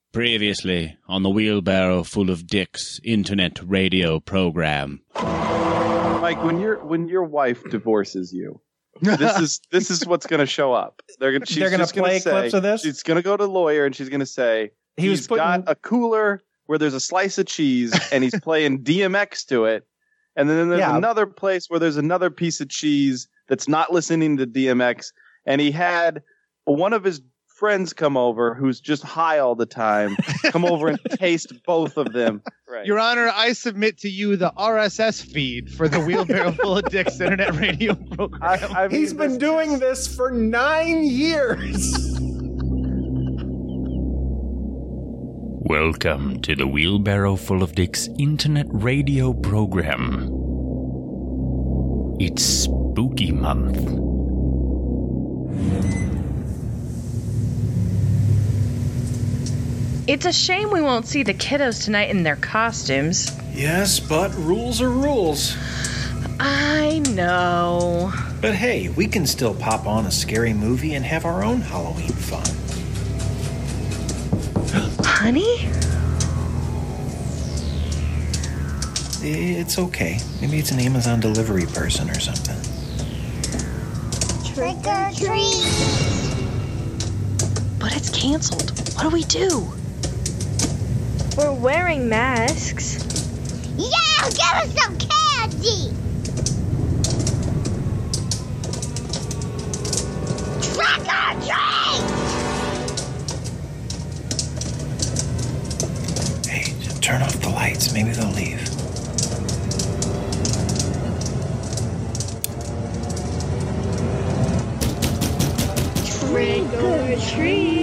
Previously on the Wheelbarrow Full of Dicks internet radio program. Mike, when your wife divorces you, this is what's going to show up. They're going to play clips of this. She's going to go to the lawyer and she's going to say he's got a cooler where there's a slice of cheese and he's playing DMX to it, and then there's another place where there's another piece of cheese that's not listening to DMX, and he had one of his friends come over who's just high all the time, come over and taste both of them. Right. Your Honor, I submit to you the RSS feed for the Wheelbarrow Full of Dicks internet radio program. I mean, He's been doing this for 9 years. Welcome to the Wheelbarrow Full of Dicks internet radio program. It's spooky month. It's a shame we won't see the kiddos tonight in their costumes. Yes, but rules are rules. I know. But hey, we can still pop on a scary movie and have our own Halloween fun. Honey? It's okay. Maybe it's an Amazon delivery person or something. Trick or treat! But it's canceled. What do we do? We're wearing masks. Yeah, give us some candy! Trick or treat! Hey, just turn off the lights. Maybe they'll leave. Trick or treat!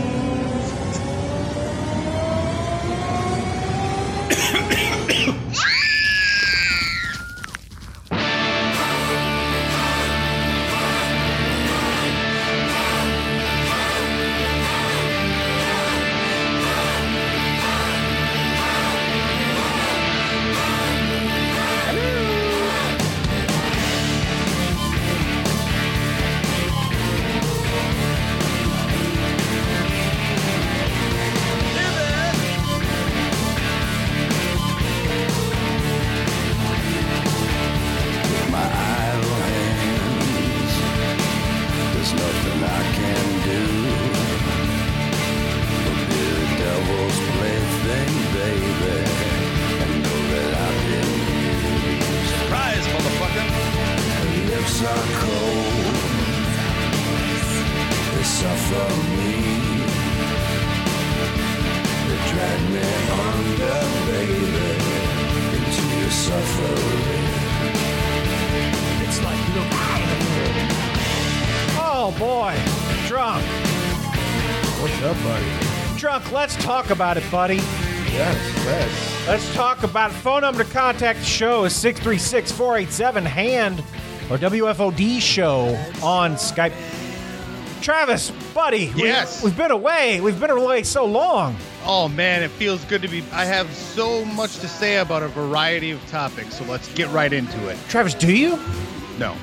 Let's talk about it, buddy. Yes, let's talk about it. Phone number to contact the show is 636-487-HAND or WFOD show on Skype. Travis, buddy. Yes. We've been away. We've been away so long. Oh, man, it feels good to be... I have so much to say about a variety of topics, so let's get right into it. Travis, do you? No.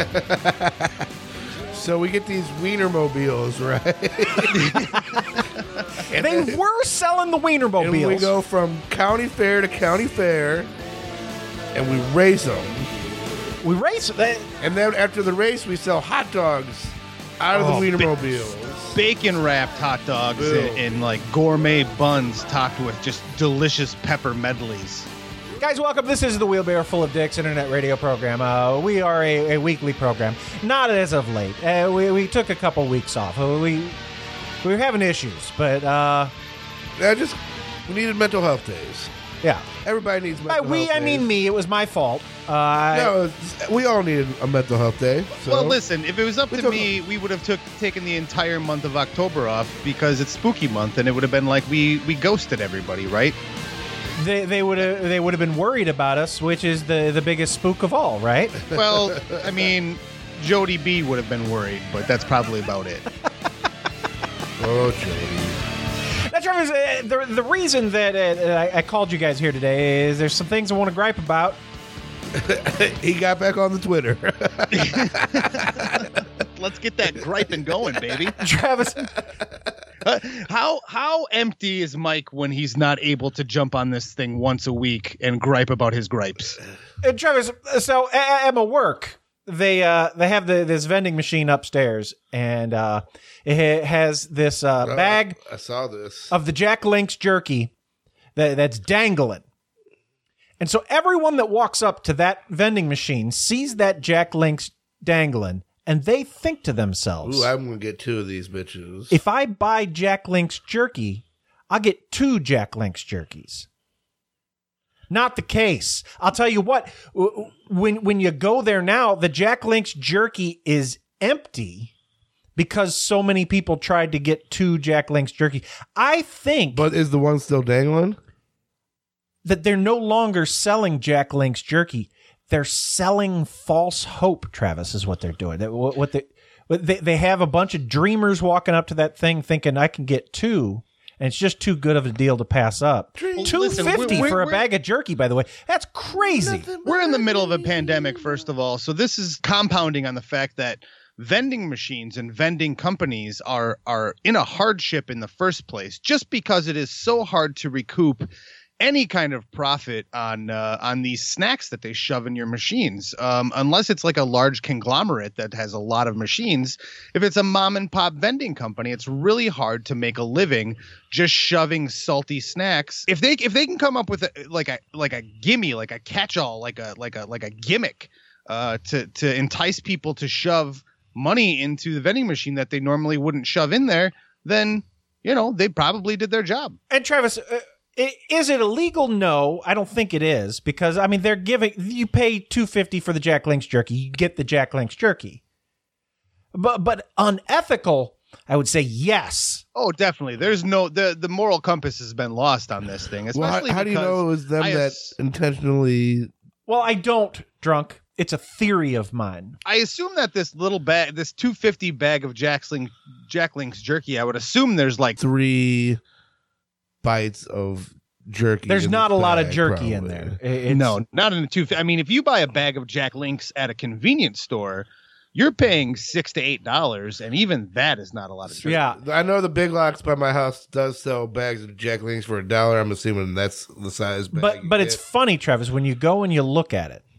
So we get these Wienermobiles, right? They were selling the Wienermobiles. And we go from county fair to county fair, and we race them. We race them? And then after the race, we sell hot dogs out of the Wienermobiles. Bacon-wrapped hot dogs in like gourmet buns topped with just delicious pepper medleys. Guys, welcome. This is the Wheelbarrow Full of Dicks internet radio program. We are a weekly program. Not as of late. We took a couple weeks off. We were having issues, but... we needed mental health days. Yeah. Everybody needs mental health days. I mean me. It was my fault. No, we all needed a mental health day. So. Well, listen, if it was up to me, we would have taken the entire month of October off because it's spooky month, and it would have been like we ghosted everybody, right? They would have been worried about us, which is the biggest spook of all, right? Well, I mean, Jody B would have been worried, but that's probably about it. Oh, Jody. That's right. The reason that I called you guys here today is there's some things I want to gripe about. He got back on the Twitter. Let's get that griping going, baby. Travis, How empty is Mike when he's not able to jump on this thing once a week and gripe about his gripes? Travis, so at my work, they have this vending machine upstairs, and it has this bag. I saw this of the Jack Link's jerky that's dangling. And so everyone that walks up to that vending machine sees that Jack Link's dangling, and they think to themselves, "Ooh, I'm going to get 2 of these bitches. If I buy Jack Link's jerky, I'll get 2 Jack Link's jerkies." Not the case. I'll tell you what, when you go there now, the Jack Link's jerky is empty because so many people tried to get 2 Jack Link's jerky. I think... But is the one still dangling? That they're no longer selling Jack Link's jerky. They're selling false hope, Travis, is what they're doing. They have a bunch of dreamers walking up to that thing thinking, I can get 2, and it's just too good of a deal to pass up. $2.50 for a bag of jerky, by the way. That's crazy. We're in the middle of a pandemic, first of all, so this is compounding on the fact that vending machines and vending companies are in a hardship in the first place, just because it is so hard to recoup any kind of profit on these snacks that they shove in your machines, unless it's like a large conglomerate that has a lot of machines. If it's a mom and pop vending company, it's really hard to make a living just shoving salty snacks. If they can come up with a gimme, like a catch-all, like a gimmick to entice people to shove money into the vending machine that they normally wouldn't shove in there, then they probably did their job. And Travis, is it illegal? No, I don't think it is, because I mean you pay $2.50 for the Jack Link's jerky, you get the Jack Link's jerky. But unethical, I would say yes. Oh, definitely. There's the moral compass has been lost on this thing. Especially how do you know it was them that intentionally? Well, I don't, Drunk. It's a theory of mine. I assume that this little bag, this $2.50 bag of Jack Link's jerky, I would assume there's like 3 bites of jerky. There's not a lot of jerky probably in there. No, not in a $2.50. I mean, if you buy a bag of Jack Link's at a convenience store, you're paying $6 to $8, and even that is not a lot of jerky. Yeah, I know the Big Lots by my house does sell bags of Jack Link's for $1. I'm assuming that's the size bag. But it's funny, Travis, when you go and you look at it.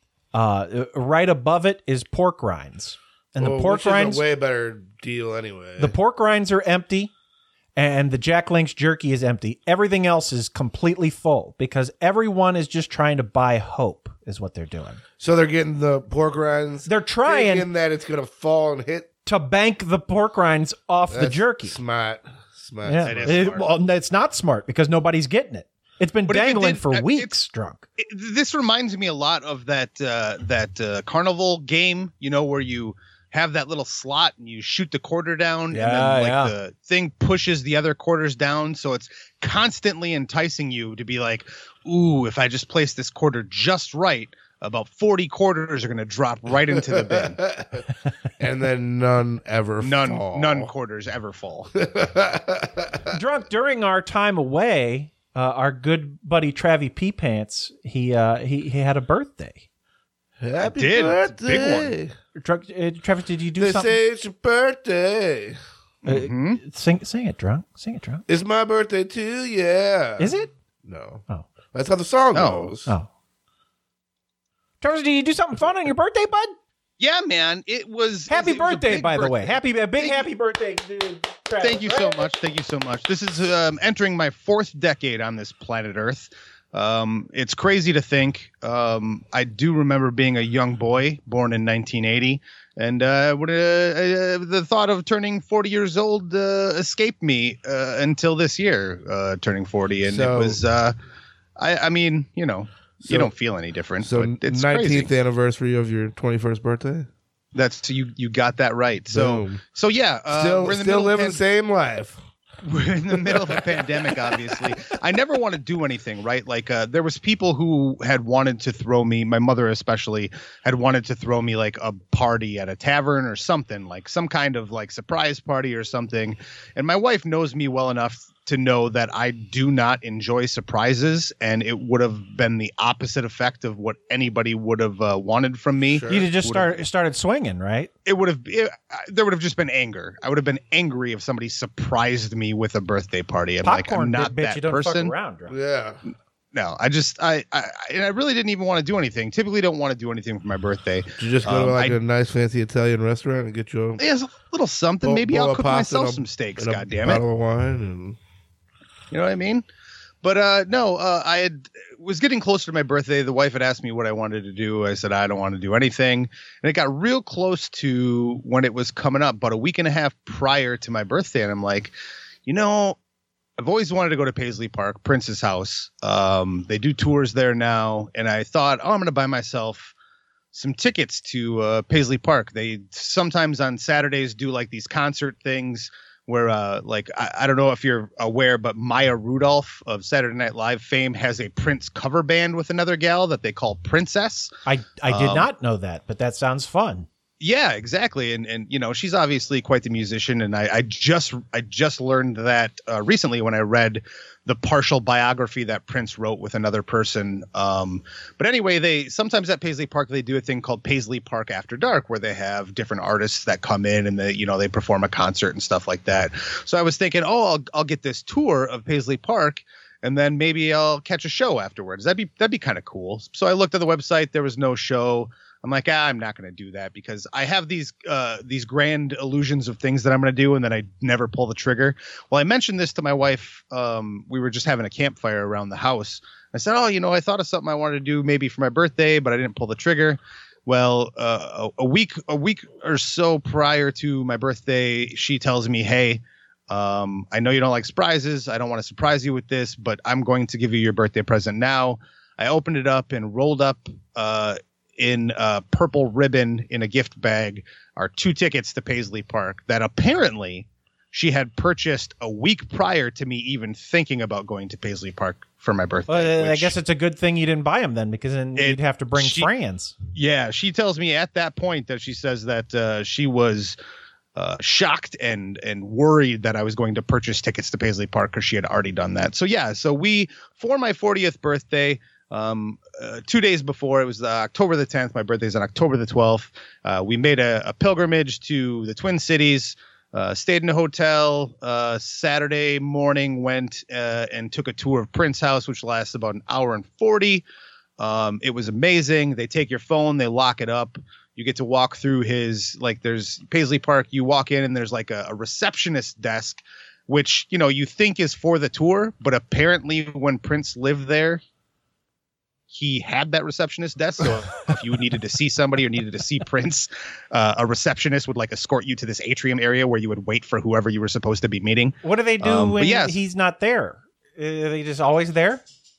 Right above it is pork rinds, and the pork rinds is a way better deal anyway. The pork rinds are empty, and the Jack Link's jerky is empty. Everything else is completely full because everyone is just trying to buy hope, is what they're doing. So they're getting the pork rinds. They're trying thinking that it's going to fall and hit to bank the pork rinds off the jerky. Smart. Yeah. It's not smart because nobody's getting it. It's been dangling for weeks, Drunk. This reminds me a lot of that carnival game, where you have that little slot and you shoot the quarter down, and then the thing pushes the other quarters down, so it's constantly enticing you to be like, ooh, if I just place this quarter just right, about 40 quarters are going to drop right into the bin. And then none fall. None quarters ever fall. Drunk, during our time away, our good buddy Travie P Pants, he had a birthday. Happy birthday! Big one. Travis, did you do something? They say it's your birthday. Sing it, Drunk. Sing it, Drunk. It's my birthday too. Yeah. Is it? No. Oh, that's how the song goes. Oh. Travis, did you do something fun on your birthday, bud? Yeah, man. It was happy birthday, by birthday. the way. Happy birthday, dude. Travis. Thank you so much. Thank you so much. This is entering my 4th decade on this planet Earth. It's crazy to think. I do remember being a young boy born in 1980, and the thought of turning 40 years old escaped me until this year, turning 40, and it was. I mean, you don't feel any different. So but it's 19th crazy. Anniversary of your 21st birthday. That's you got that right. Boom. So yeah, still we're in the still middle living the same life. We're in the middle of a pandemic, obviously. I never want to do anything, right? Like there was people who had wanted to throw me, my mother especially, had wanted to throw me like a party at a tavern or something, like some kind of like surprise party or something. And my wife knows me well enough to know that I do not enjoy surprises, and it would have been the opposite effect of what anybody would have wanted from me. Sure. You'd have just started swinging, right? There would have just been anger. I would have been angry if somebody surprised me with a birthday party. I'm not that person. Fuck around, yeah. No, I really didn't even want to do anything. Typically don't want to do anything for my birthday. Did you just go to a nice fancy Italian restaurant and get you a little something? Maybe I'll cook myself some steaks, goddammit. Bottle of wine and you know what I mean? But no, I was getting closer to my birthday. The wife had asked me what I wanted to do. I said, I don't want to do anything. And it got real close to when it was coming up, about a week and a half prior to my birthday. And I'm like, I've always wanted to go to Paisley Park, Prince's house. They do tours there now. And I thought, I'm going to buy myself some tickets to Paisley Park. They sometimes on Saturdays do like these concert things where I don't know if you're aware, but Maya Rudolph of Saturday Night Live fame has a Prince cover band with another gal that they call Princess. I did not know that, but that sounds fun. Yeah, exactly. And she's obviously quite the musician. And I just learned that recently when I read the partial biography that Prince wrote with another person. But anyway, they sometimes at Paisley Park, they do a thing called Paisley Park After Dark, where they have different artists that come in and they perform a concert and stuff like that. So I was thinking, I'll get this tour of Paisley Park, and then maybe I'll catch a show afterwards. That'd be kind of cool. So I looked at the website. There was no show. I'm like, I'm not going to do that because I have these grand illusions of things that I'm going to do, and then I never pull the trigger. Well, I mentioned this to my wife. We were just having a campfire around the house. I said, I thought of something I wanted to do maybe for my birthday, but I didn't pull the trigger. Well, a week or so prior to my birthday, she tells me, hey, I know you don't like surprises. I don't want to surprise you with this, but I'm going to give you your birthday present now. I opened it up and rolled up in a purple ribbon in a gift bag are 2 tickets to Paisley Park that apparently she had purchased a week prior to me even thinking about going to Paisley Park for my birthday. Well, I guess it's a good thing you didn't buy them then, because then you'd have to bring friends. Yeah, she tells me at that point that she says that she was shocked and worried that I was going to purchase tickets to Paisley Park because she had already done that. So yeah, for my 40th birthday, 2 days before, it was October the 10th. My birthday's on October the 12th. We made a pilgrimage to the Twin Cities, stayed in a hotel. Saturday morning, went and took a tour of Prince House, which lasted about an hour and 40. It was amazing. They take your phone, they lock it up. You get to walk through there's Paisley Park. You walk in and there's like a receptionist desk, which, you think is for the tour. But apparently when Prince lived there, he had that receptionist desk. So if you needed to see somebody or needed to see Prince, a receptionist would escort you to this atrium area where you would wait for whoever you were supposed to be meeting. What do they do when he's not there? Are they just always there?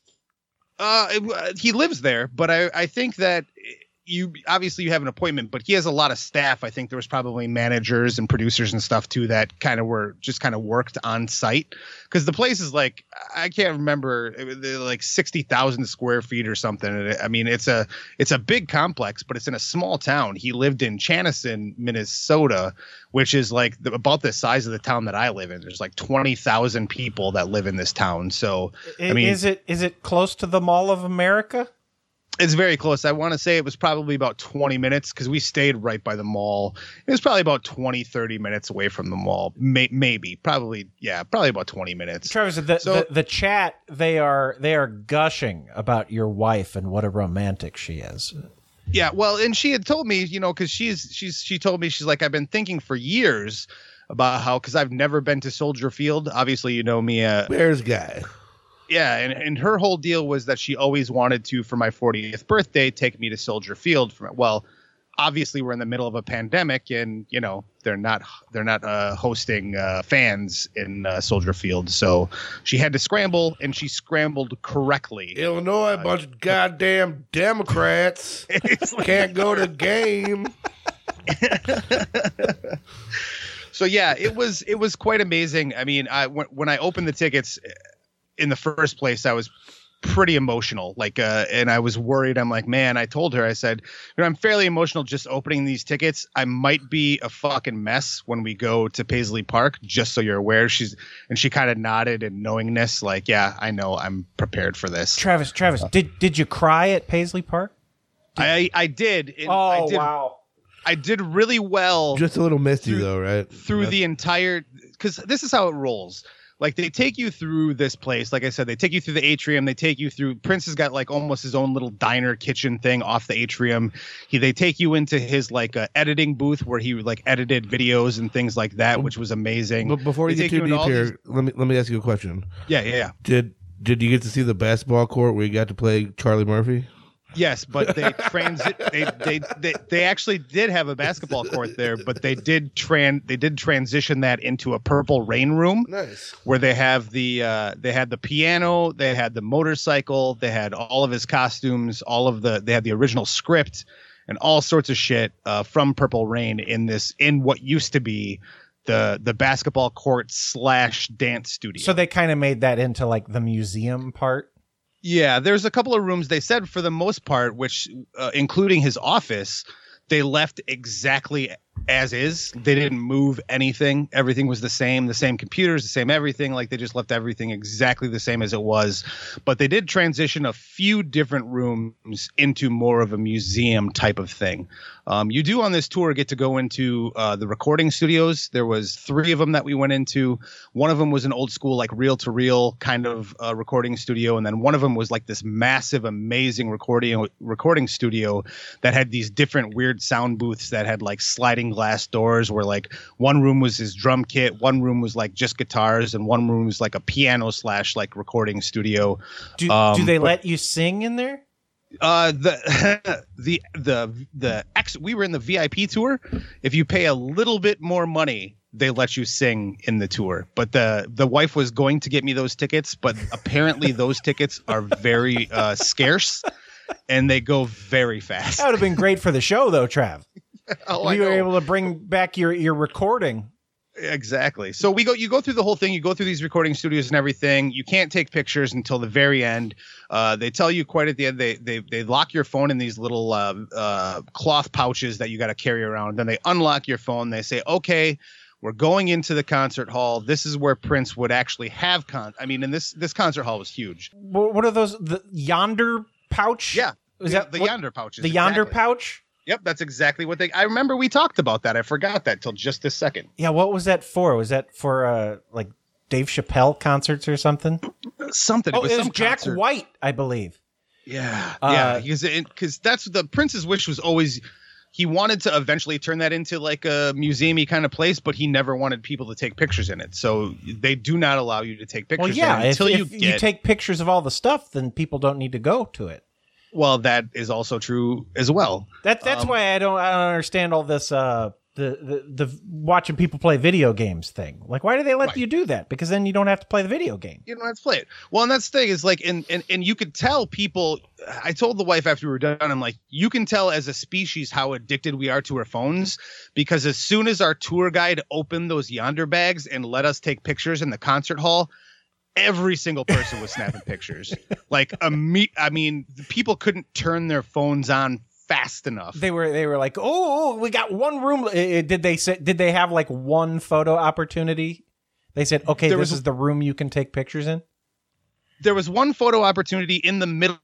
He lives there, but I think that you have an appointment, but he has a lot of staff. I think there was probably managers and producers and stuff too that kind of worked on site, because the place is I can't remember, like 60,000 square feet or something. I mean, it's a big complex, but it's in a small town. He lived in Chanhassen, Minnesota, which is about the size of the town that I live in. There's 20,000 people that live in this town. So I mean, is it close to the Mall of America? It's very close. I want to say it was probably about 20 minutes because we stayed right by the mall. It was probably about 30 minutes away from the mall. Maybe. Probably about 20 minutes. Travis, the chat, they are gushing about your wife and what a romantic she is. Yeah, well, and she had told me, because she told me, she's like, I've been thinking for years about how, because I've never been to Soldier Field. Obviously, you know me. Bears guy. Yeah, and her whole deal was that she always wanted to, for my 40th birthday, take me to Soldier Field. Obviously we're in the middle of a pandemic, and they're not hosting fans in Soldier Field, so she had to scramble, and she scrambled correctly. Illinois, bunch of goddamn Democrats can't go to the game. So yeah, it was quite amazing. I mean, when I opened the tickets. In the first place, I was pretty emotional. Like, and I was worried. I'm like, man, I told her, I said, I'm fairly emotional just opening these tickets. I might be a fucking mess when we go to Paisley Park, just so you're aware. She kind of nodded in knowingness, like, yeah, I know, I'm prepared for this. Travis, did you cry at Paisley Park? I did. Wow. I did really well. Just a little misty though, right? Through the entire, because this is how it rolls. Like, they take you through this place. Like I said, they take you through the atrium. They take you through. Prince has got like almost his own little diner kitchen thing off the atrium. They take you into his like editing booth where he like edited videos and things like that, which was amazing. But before you get too deep here, let me ask you a question. Yeah. Did you get to see the basketball court where you got to play Charlie Murphy? Yes, but they they actually did have a basketball court there, but they did transition that into a Purple Rain room. Nice. Where they have they had the piano, they had the motorcycle, they had all of his costumes, they had the original script and all sorts of shit from Purple Rain in what used to be the basketball court / dance studio. So they kind of made that into like the museum part. Yeah, there's a couple of rooms they said for the most part, which including his office, they left exactly as is. They didn't move anything. Everything was the same computers, the same everything. Like, they just left everything exactly the same as it was. But they did transition a few different rooms into more of a museum type of thing. You do on this tour get to go into the recording studios. There was 3 of them that we went into. One of them was an old school, like reel-to-reel kind of recording studio. And then one of them was like this massive, amazing recording studio that had these different weird sound booths that had like sliding glass doors, where like one room was his drum kit, one room was like just guitars, and one room was like a piano / like recording studio. Do they let you sing in there? We were in the VIP tour. If you pay a little bit more money, they let you sing in the tour. But the wife was going to get me those tickets, but apparently those tickets are very scarce and they go very fast. That would have been great for the show though, Trav. You were able to bring back your recording. Exactly. So you go through the whole thing. You go through these recording studios and everything. You can't take pictures until the very end. They tell you quite at the end, they lock your phone in these little cloth pouches that you got to carry around. Then they unlock your phone. They say, okay, we're going into the concert hall. This is where Prince would actually have and this concert hall was huge. What are those? The Yonder pouch? Yeah. Is that the Yonder pouches? The Yonder pouch? Yep, that's exactly what I remember we talked about that. I forgot that till just this second. Yeah, what was that for? Was that for like Dave Chappelle concerts or something? Something. It was Jack concert. White, I believe. Yeah, because that's the Prince's wish was always he wanted to eventually turn that into like a museum-y kind of place, but he never wanted people to take pictures in it. So they do not allow you to take pictures. Well, yeah, until if you take pictures of all the stuff, then people don't need to go to it. Well, that is also true as well. That's why I don't understand all this the watching people play video games thing. Like, why do they let you do that? Because then you don't have to play the video game. You don't have to play it. Well, and that's the thing is like, and you could tell people. I told the wife after we were done, I'm like, you can tell as a species how addicted we are to our phones, because as soon as our tour guide opened those Yonder bags and let us take pictures in the concert hall, every single person was snapping pictures. Like people couldn't turn their phones on fast enough. They were like, oh, we got one room. Did they have like one photo opportunity? They said, okay, this is the room you can take pictures in. There was one photo opportunity in the middle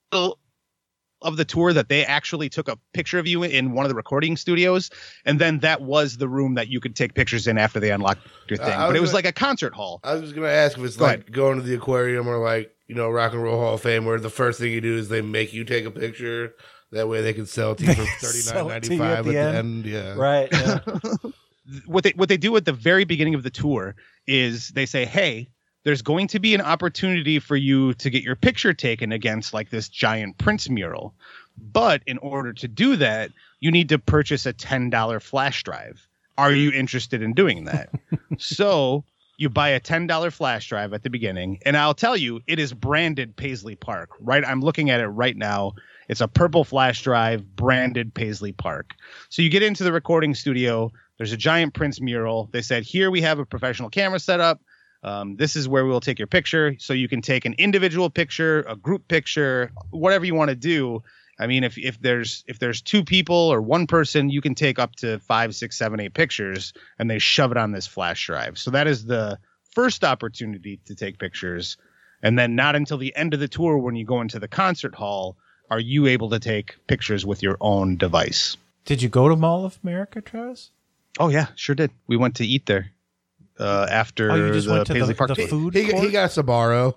of the tour that they actually took a picture of you in one of the recording studios, and then that was the room that you could take pictures in after they unlocked your thing. But it was like a concert hall. I was just gonna ask if it's like going to the aquarium or like, Rock and Roll Hall of Fame, where the first thing you do is they make you take a picture. That way they can sell it to you for $39.95 at the end. Yeah, right. Yeah. What they do at the very beginning of the tour is they say, hey, there's going to be an opportunity for you to get your picture taken against like this giant Prince mural. But in order to do that, you need to purchase a $10 flash drive. Are you interested in doing that? So you buy a $10 flash drive at the beginning. And I'll tell you, it is branded Paisley Park, right? I'm looking at it right now. It's a purple flash drive branded Paisley Park. So you get into the recording studio. There's a giant Prince mural. They said, here we have a professional camera set up. This is where we'll take your picture. So you can take an individual picture, a group picture, whatever you want to do. I mean, if there's 2 people or 1 person, you can take up to 5, 6, 7, 8 pictures, and they shove it on this flash drive. So that is the first opportunity to take pictures. And then not until the end of the tour, when you go into the concert hall, are you able to take pictures with your own device. Did you go to Mall of America, Travis? Oh, yeah, sure did. We went to eat there after you just went to Paisley Park. The food he got Sbarro.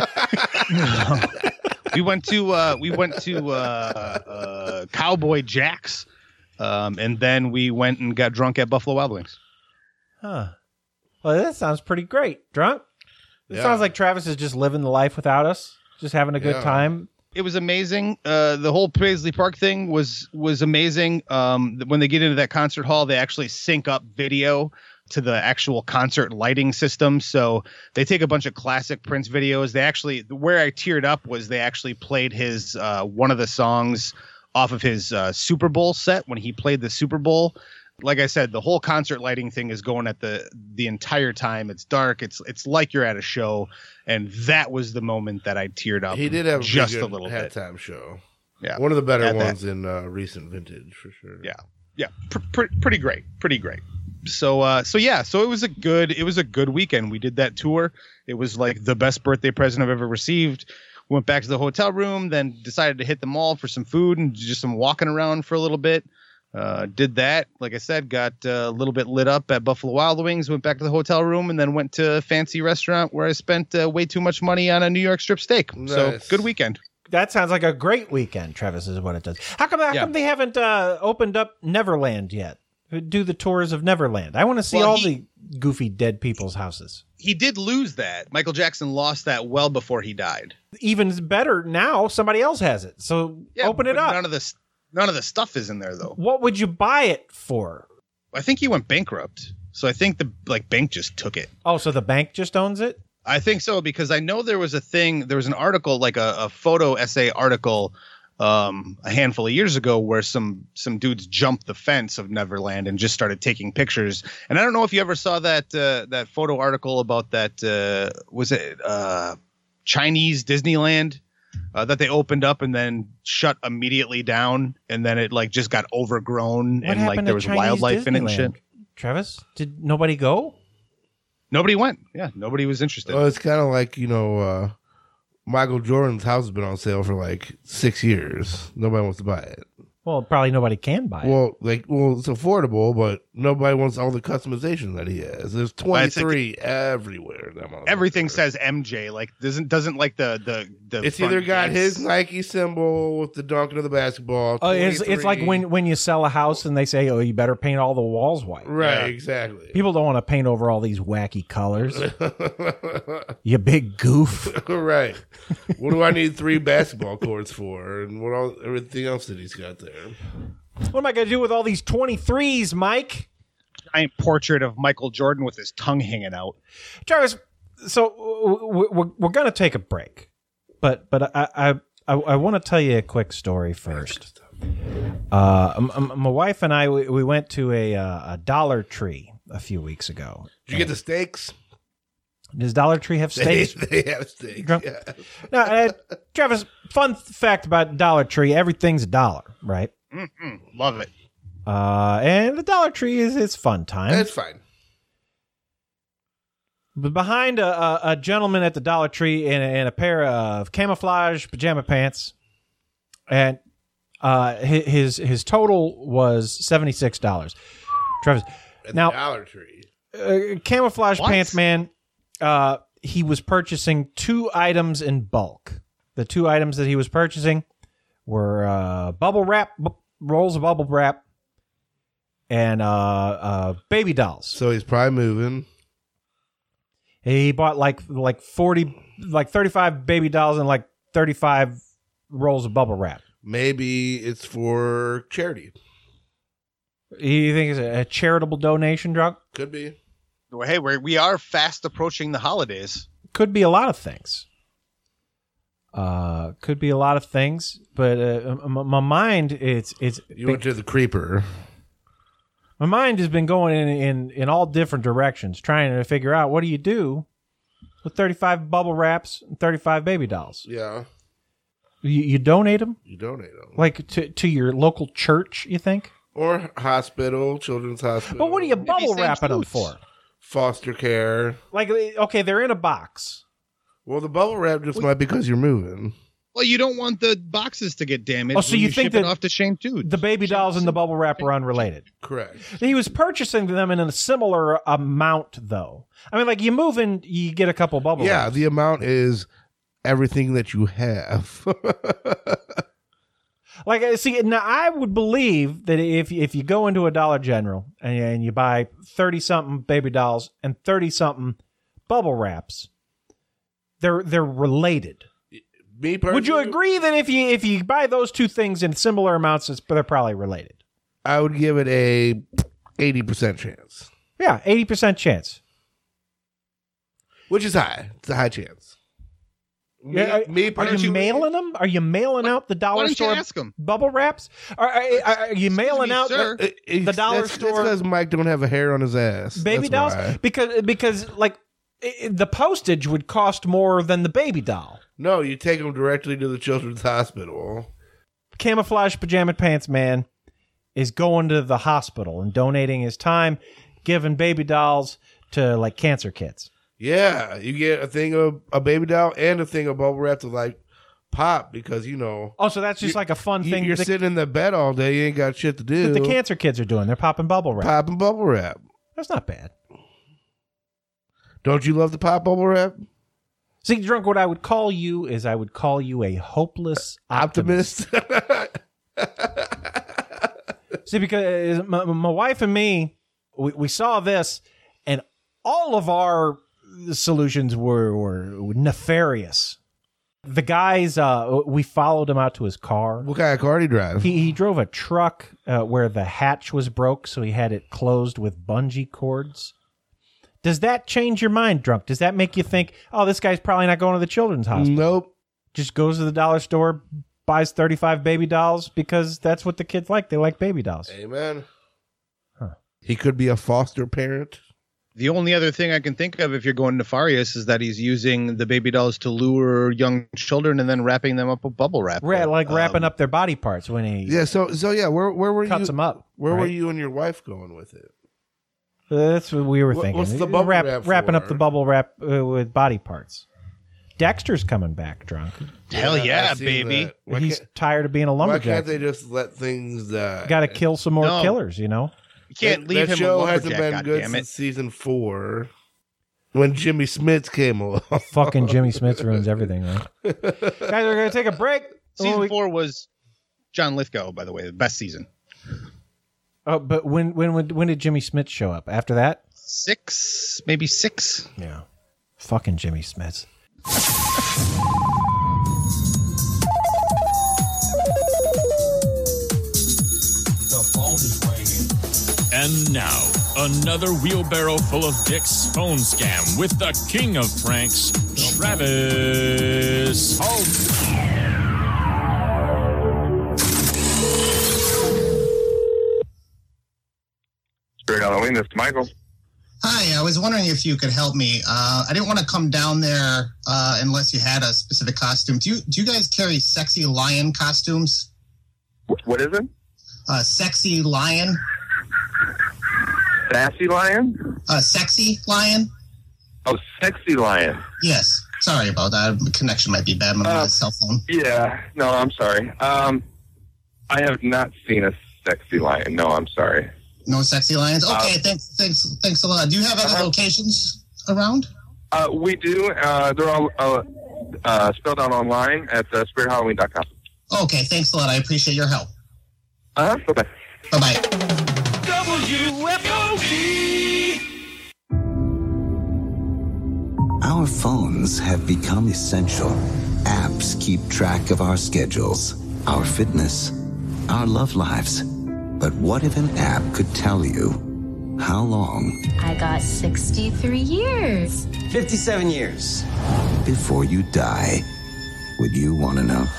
We went to Cowboy Jack's, and then we went and got drunk at Buffalo Wild Wings. Huh. Well, that sounds pretty great. Drunk? It sounds like Travis is just living the life without us, just having a good time. It was amazing. The whole Paisley Park thing was amazing. When they get into that concert hall, they actually sync up video to the actual concert lighting system. So they take a bunch of classic Prince videos. They actually, where I teared up was they actually played his one of the songs off of his Super Bowl set when he played the Super Bowl. Like I said, the whole concert lighting thing is going at the entire time. It's dark. It's like you're at a show, and that was the moment that I teared up. He did have just a little bit. halftime show. Yeah, one of the better ones in recent vintage for sure. Yeah, pretty great. So it was a good weekend. We did that tour. It was like the best birthday present I've ever received. Went back to the hotel room, then decided to hit the mall for some food and just some walking around for a little bit. Did that, like I said, got a little bit lit up at Buffalo Wild Wings, went back to the hotel room, and then went to a fancy restaurant where I spent way too much money on a New York strip steak. Nice. So good weekend. That sounds like a great weekend, Travis, is what it does. How come they haven't opened up Neverland yet? Do the tours of Neverland. I want to see all the goofy dead people's houses. He did lose that. Michael Jackson lost that well before he died. Even better now, somebody else has it. So open it up. None of the stuff is in there, though. What would you buy it for? I think he went bankrupt. So I think the bank just took it. Oh, so the bank just owns it? I think so, because I know there was an article, like a photo essay article a handful of years ago where some dudes jumped the fence of Neverland and just started taking pictures. And I don't know if you ever saw that photo article about that, was it Chinese Disneyland? That they opened up and then shut immediately down, and then it like just got overgrown and like there was Chinese wildlife Disneyland? in it and shit. Travis, did nobody go? Nobody went. Yeah, nobody was interested. Well, it's kind of like, Michael Jordan's house has been on sale for like 6 years. Nobody wants to buy it. Well, probably nobody can buy it. Well, it's affordable, but nobody wants all the customization that he has. There's 23 everywhere. Everything says MJ. Like doesn't like the. It's either got his Nike symbol with the dunking of the basketball. Oh, it's like when you sell a house and they say, "Oh, you better paint all the walls white." Right, exactly. People don't want to paint over all these wacky colors. You big goof. Right. What do I need 3 basketball courts for, and everything else that he's got there? What am I going to do with all these 23s, Mike? Giant portrait of Michael Jordan with his tongue hanging out. Travis, so we're going to take a break, but I want to tell you a quick story first. My wife and I we went to a Dollar Tree a few weeks ago. Did you get the steaks? Does Dollar Tree have steaks? They have steaks. Yeah. Now, Travis, fun fact about Dollar Tree: everything's $1, right? Love it. And the Dollar Tree it's fun time. It's fine. But behind a gentleman at the Dollar Tree in a pair of camouflage pajama pants, and his total was $76. Travis, at now the Dollar Tree, camouflage pants man. He was purchasing 2 items in bulk. The 2 items that he was purchasing were bubble wrap, rolls of bubble wrap, and baby dolls. So he's probably moving. He bought like 35 baby dolls and like 35 rolls of bubble wrap. Maybe it's for charity. You think it's a charitable donation, Drunk? Could be. Well, hey, we are fast approaching the holidays. Could be a lot of things. Could be a lot of things, but my mind went to the creeper. My mind has been going in all different directions, trying to figure out what do you do with 35 bubble wraps and 35 baby dolls. Yeah. You donate them? You donate them. Like to your local church, you think? Or hospital, children's hospital. But what are you bubble wrapping them for? Foster care. Like, okay, they're in a box. Well, the bubble wrap just might be because you're moving. Well, you don't want the boxes to get damaged. Oh, so you think that off to Shane Tudes. The baby dolls and the bubble wrap are unrelated? Correct. He was purchasing them in a similar amount, though. I mean, like you move in, you get a couple bubble wraps. Yeah, the amount is everything that you have. Like, see, now I would believe that if you go into a Dollar General and you buy 30-something baby dolls and 30-something bubble wraps, they're related. Me personally, would you agree that if you buy those two things in similar amounts, they're probably related? I would give it a 80% chance. Yeah, 80% chance. Which is high. It's a high chance. Are you mailing them? Are you mailing out the dollar store bubble wraps? Are you mailing out the dollar store? That's because Mike don't have a hair on his ass. Baby dolls? Because like the postage would cost more than the baby doll. No, you take them directly to the children's hospital. Camouflage Pajama Pants Man is going to the hospital and donating his time, giving baby dolls to like cancer kids. Yeah, you get a thing of a baby doll and a thing of bubble wrap to like pop because, you know. Oh, so that's just like a fun thing. You're sitting in the bed all day. You ain't got shit to do. That the cancer kids are doing. They're popping bubble wrap. Popping bubble wrap. That's not bad. Don't you love the pop bubble wrap? See, Drunk, what I would call you is I would call you a hopeless optimist. See, because my wife and me, we saw this, and all of our solutions were nefarious. The guys, we followed him out to his car. What kind of car did he drive? He drove a truck where the hatch was broke, so he had it closed with bungee cords. Does that change your mind, Drunk? Does that make you think, oh, this guy's probably not going to the children's hospital? Nope. Just goes to the dollar store, buys 35 baby dolls because that's what the kids like. They like baby dolls. Amen. Huh. He could be a foster parent. The only other thing I can think of if you're going nefarious is that he's using the baby dolls to lure young children and then wrapping them up with bubble wrap. Wrapping up their body parts when he where were cuts them up. Where were you and your wife going with it? That's what we were thinking. What's the bubble wrap wrapping up the bubble wrap with body parts. Dexter's coming back, Drunk. Hell yeah, baby. He's tired of being a lumberjack. Why can't they just let things die? Got to kill some more killers, you know? You can't leave him show a lumberjack, hasn't been good since season 4 when Jimmy Smits came along. Fucking Jimmy Smits ruins everything, right? Guys, we're going to take a break. Season 4 was John Lithgow, by the way, the best season. Oh, but when did Jimmy Smits show up? After that? 6, maybe 6. Yeah. Fucking Jimmy Smits. The phone is ringing. And now, another wheelbarrow full of dicks phone scam with the king of pranks, Travis Holt. Spirit Halloween, this is Michael. Hi, I was wondering if you could help me. I didn't want to come down there unless you had a specific costume. Do you guys carry sexy lion costumes? What is it? Sexy lion. Sassy lion? Sexy lion. Oh, sexy lion. Yes. Sorry about that. The connection might be bad on my cell phone. Yeah. No, I'm sorry. I have not seen a sexy lion. No, I'm sorry. No sexy lions? Okay, thanks a lot. Do you have other locations around? We do. They're all spelled out online at spirithalloween.com. Okay, thanks a lot. I appreciate your help. Bye-bye. Bye-bye. WFOD! Our phones have become essential. Apps keep track of our schedules, our fitness, our love lives. But what if an app could tell you how long? I got 63 years. 57 years. Before you die, would you want to know?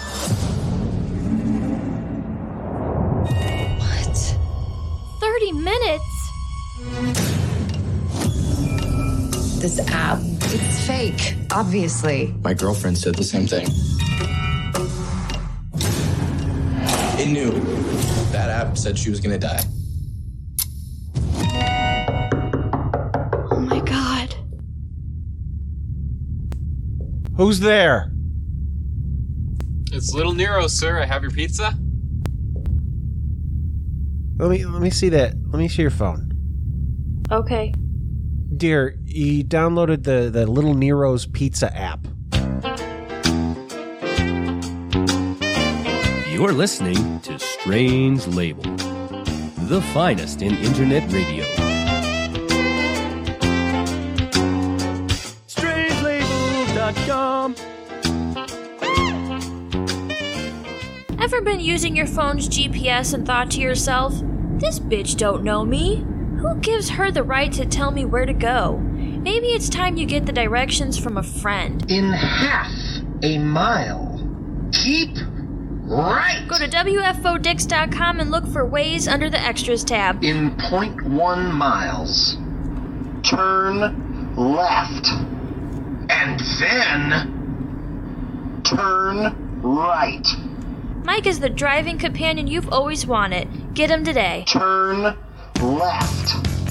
What? 30 minutes? this app. It's fake, obviously. My girlfriend said the same thing. It knew. That app said she was gonna die. Oh my God. Who's there? It's Little Nero, sir. I have your pizza. Let me see that. Let me see your phone. Okay. Dear, you downloaded the Little Nero's Pizza app. You're listening to Strange Label, the finest in internet radio. Strangelabel.com. Ever been using your phone's GPS and thought to yourself, this bitch don't know me? Who gives her the right to tell me where to go? Maybe it's time you get the directions from a friend. In half a mile, keep right. Go to WFODix.com and look for Waze under the Extras tab. In 0.1 miles, turn left. And then turn right. Mike is the driving companion you've always wanted. Get him today. Turn left.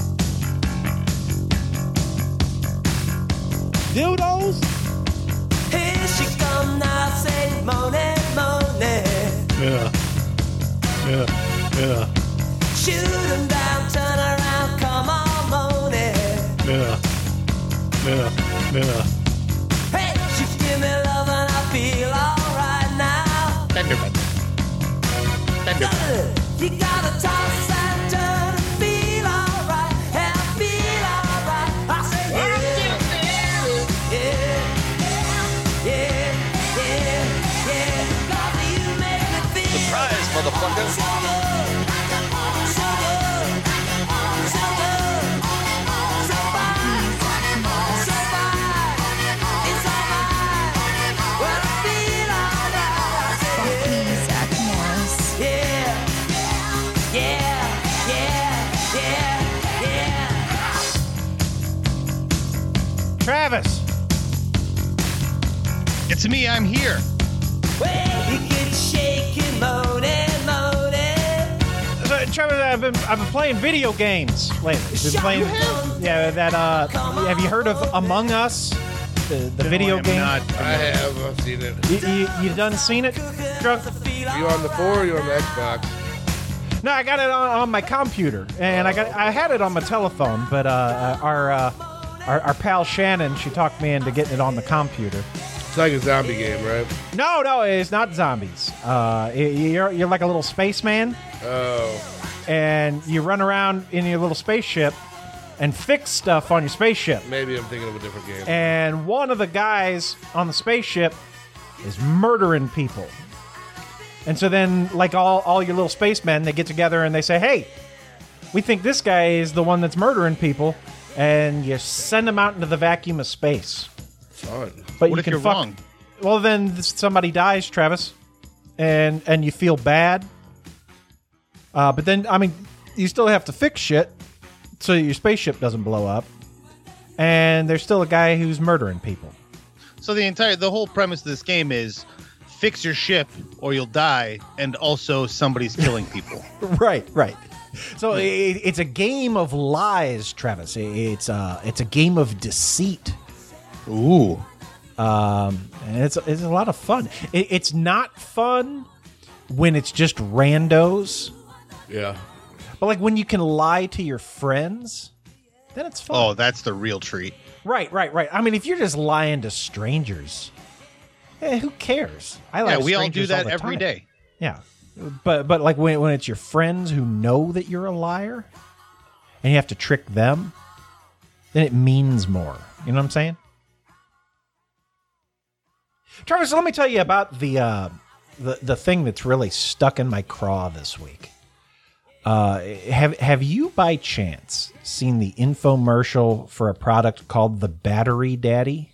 Dildos? Here she come now, say money, money. Yeah. Shoot 'em down, turn around, come on, money. Yeah. Hey, she give me love and I feel alright now. You gotta toss and turn and feel alright, and feel alright. I say yeah. 'Cause you make me feel surprise, motherfuckers. So good, so fine. It's alright when I feel alright. I say yeah. Travis! It's me, I'm here. Well, you get shaking, moaning. So, Travis, I've been playing video games lately. Have you heard of Among Us? The video game? I have. I've seen it. You done seen it, Drunk? You on the 4 or you on the Xbox? No, I got it on my computer, and I had it on my telephone, but our pal Shannon, she talked me into getting it on the computer. It's like a zombie game, right? No, it's not zombies. You're like a little spaceman. Oh. And you run around in your little spaceship and fix stuff on your spaceship. Maybe I'm thinking of a different game. And one of the guys on the spaceship is murdering people. And so then, like all your little spacemen, they get together and they say, hey, we think this guy is the one that's murdering people. And you send them out into the vacuum of space. Fun. But what if you're wrong? Well, then somebody dies, Travis. And you feel bad. But then, you still have to fix shit so your spaceship doesn't blow up. And there's still a guy who's murdering people. So the whole premise of this game is fix your ship or you'll die, and also somebody's killing people. Right. So it's a game of lies, Travis. It's a game of deceit. Ooh. And it's a lot of fun. It's not fun when it's just randos. Yeah. But like when you can lie to your friends, then it's fun. Oh, that's the real treat. Right. If you're just lying to strangers, who cares? We all do that every day. Yeah. But like when it's your friends who know that you're a liar and you have to trick them, then it means more. You know what I'm saying? Travis, let me tell you about the thing that's really stuck in my craw this week. Have you by chance seen the infomercial for a product called the Battery Daddy?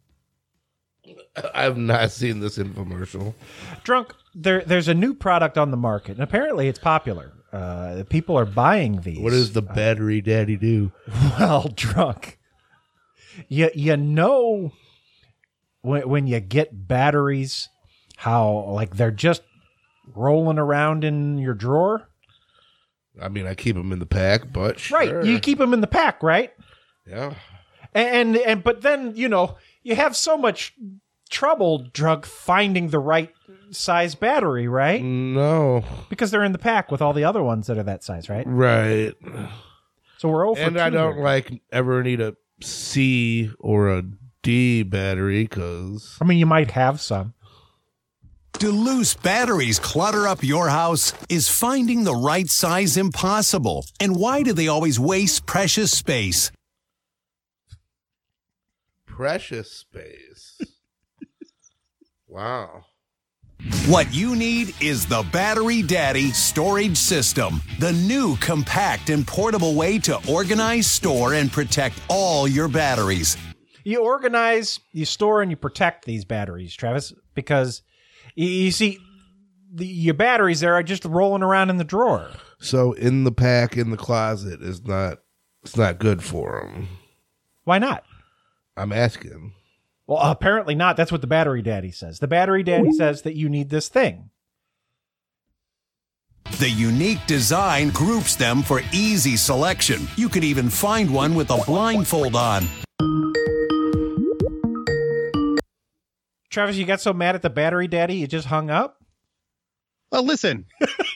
I've not seen this infomercial. Drunk, there's a new product on the market, and apparently it's popular. People are buying these. What does the Battery Daddy do? Well, Drunk, You know when you get batteries, how like they're just rolling around in your drawer. I mean, I keep them in the pack, but sure. Right, you keep them in the pack, right? Yeah. And but then you have so much trouble, Drug, finding the right size battery, right? No, because they're in the pack with all the other ones that are that size, right? Right. So we're over. And I don't ever need a C or a D battery because I mean you might have some. Do loose batteries clutter up your house? Is finding the right size impossible? And why do they always waste precious space? Precious space. Wow. What you need is the Battery Daddy storage system, the new compact and portable way to organize, store, and protect all your batteries. You organize, you store, and you protect these batteries, Travis, because you see your batteries there are just rolling around in the drawer. So in the pack in the closet it's not good for them. Why not? I'm asking. Well, apparently not. That's what the Battery Daddy says. The Battery Daddy says that you need this thing. The unique design groups them for easy selection. You could even find one with a blindfold on. Travis, you got so mad at the Battery Daddy you just hung up? Well, listen,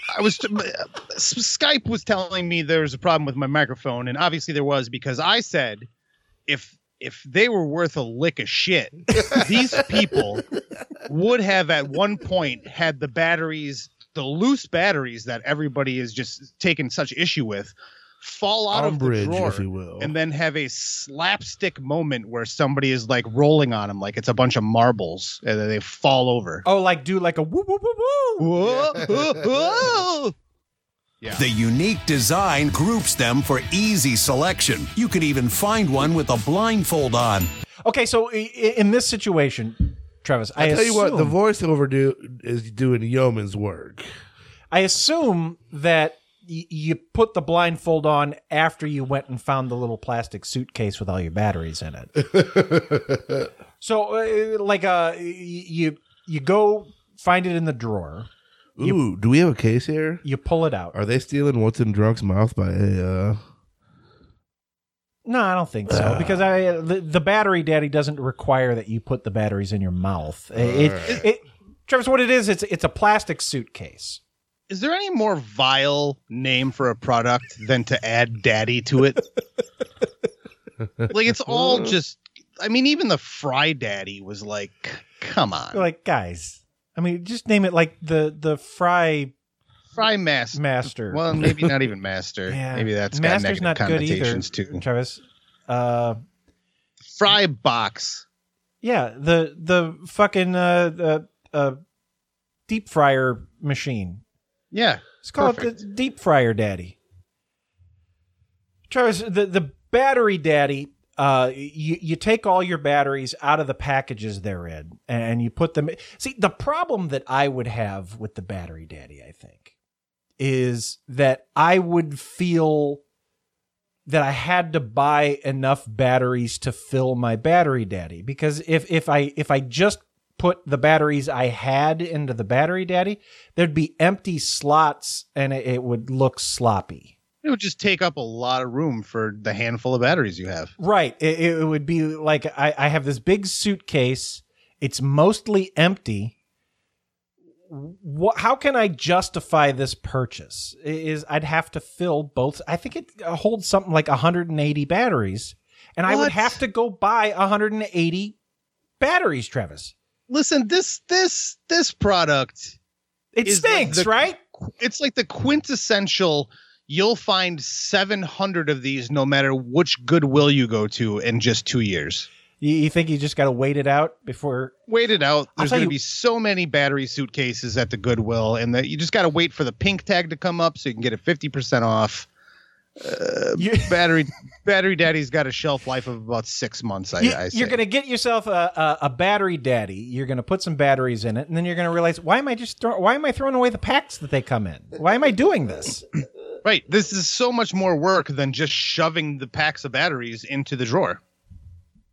Skype was telling me there was a problem with my microphone, and obviously there was because I said if they were worth a lick of shit, these people would have at one point had the batteries, the loose batteries that everybody is just taking such issue with, fall out of the drawer, if you will, and then have a slapstick moment where somebody is like rolling on them like it's a bunch of marbles and then they fall over. Oh, like do like a woo woo woo woo. Whoa, whoa. Yeah. The unique design groups them for easy selection. You could even find one with a blindfold on. Okay, so in this situation, Travis, I tell you what, the voiceover is doing yeoman's work. I assume that you put the blindfold on after you went and found the little plastic suitcase with all your batteries in it. So, you go find it in the drawer. Ooh, do we have a case here? You pull it out. Are they stealing What's in Drunk's Mouth by a... No, I don't think so. Because the Battery Daddy doesn't require that you put the batteries in your mouth. Travis, what it is, it's a plastic suitcase. Is there any more vile name for a product than to add daddy to it? Like, it's all just... I mean, even the Fry Daddy was like, come on. Like, guys... I mean, just name it like the Fry Master. Well, maybe not even Master. Yeah. Maybe that's got Master's negative not connotations good either, too. Travis. Fry Box. Yeah, the fucking deep fryer machine. Yeah, it's called the Deep Fryer Daddy. Travis, the Battery Daddy. You take all your batteries out of the packages they're in and you put them. See, the problem that I would have with the Battery Daddy, I think, is that I would feel that I had to buy enough batteries to fill my Battery Daddy. Because if I just put the batteries I had into the Battery Daddy, there'd be empty slots and it would look sloppy. It would just take up a lot of room for the handful of batteries you have. Right. It would be like I have this big suitcase. It's mostly empty. How can I justify this purchase? I'd have to fill both. I think it holds something like 180 batteries. And I would have to go buy 180 batteries, Travis. Listen, this product... It stinks, like right? It's like the quintessential... You'll find 700 of these no matter which Goodwill you go to in just 2 years. You think you just got to wait it out before? Wait it out. There's going to be so many battery suitcases at the Goodwill, and you just got to wait for the pink tag to come up so you can get it 50% off. Battery Daddy's got a shelf life of about 6 months. You're going to get yourself a Battery Daddy. You're going to put some batteries in it, and then you're going to realize, why am I throwing away the packs that they come in? Why am I doing this? Right. This is so much more work than just shoving the packs of batteries into the drawer.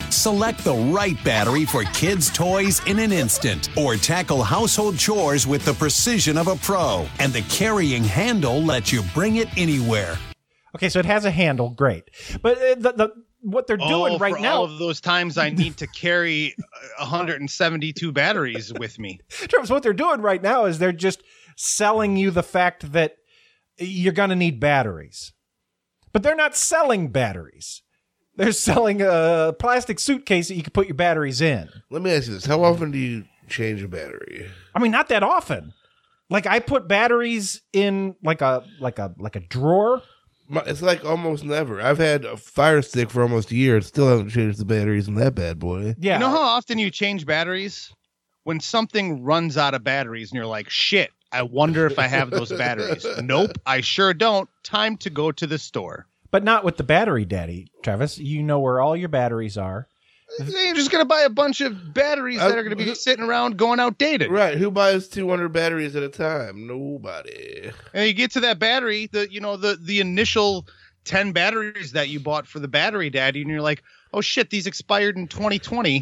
Select the right battery for kids' toys in an instant, or tackle household chores with the precision of a pro. And the carrying handle lets you bring it anywhere. Okay, so it has a handle, great. But what they're doing right for now, all of those times I need to carry 172 batteries with me. Travis, what they're doing right now is they're just selling you the fact that you're going to need batteries. But they're not selling batteries. They're selling a plastic suitcase that you can put your batteries in. Let me ask you this. How often do you change a battery? I mean, not that often. Like, I put batteries in like a drawer. It's like almost never. I've had a Fire Stick for almost a year. It still haven't changed the batteries in that bad boy. Yeah. You know how often you change batteries? When something runs out of batteries and you're like, shit, I wonder if I have those batteries. Nope, I sure don't. Time to go to the store. But not with the battery daddy, Travis. You know where all your batteries are. You're just going to buy a bunch of batteries that are going to be sitting around going outdated. Right. Who buys 200 batteries at a time? Nobody. And you get to that battery, the initial 10 batteries that you bought for the battery daddy, and you're like, oh shit, these expired in 2020.